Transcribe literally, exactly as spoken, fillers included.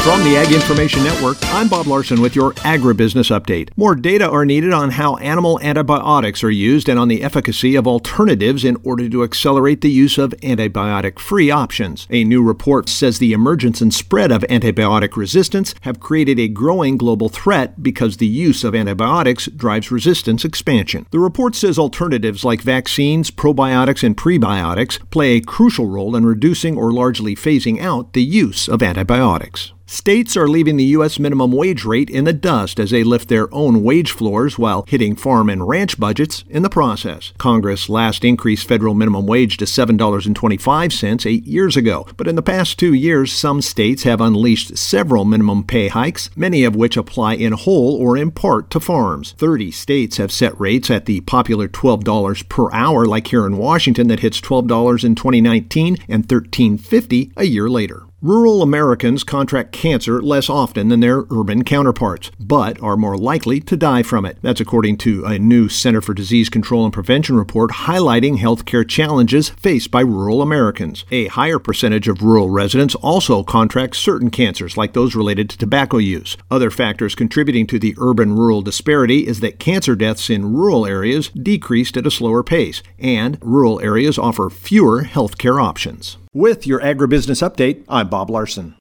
From the Ag Information Network, I'm Bob Larson with your Agribusiness Update. More data are needed on how animal antibiotics are used and on the efficacy of alternatives in order to accelerate the use of antibiotic-free options. A new report says the emergence and spread of antibiotic resistance have created a growing global threat because the use of antibiotics drives resistance expansion. The report says alternatives like vaccines, probiotics, and prebiotics play a crucial role in reducing or largely phasing out the use of antibiotics. States are leaving the U S minimum wage rate in the dust as they lift their own wage floors while hitting farm and ranch budgets in the process. Congress last increased federal minimum wage to seven dollars and twenty-five cents eight years ago, but in the past two years, some states have unleashed several minimum pay hikes, many of which apply in whole or in part to farms. thirty states have set rates at the popular twelve dollars per hour, like here in Washington, that hits twelve dollars in twenty nineteen and thirteen fifty a year later. Rural Americans contract cancer less often than their urban counterparts, but are more likely to die from it. That's according to a new Center for Disease Control and Prevention report highlighting healthcare challenges faced by rural Americans. A higher percentage of rural residents also contract certain cancers, like those related to tobacco use. Other factors contributing to the urban-rural disparity is that cancer deaths in rural areas decreased at a slower pace, and rural areas offer fewer healthcare options. With your Agribusiness Update, I'm Bob Larson.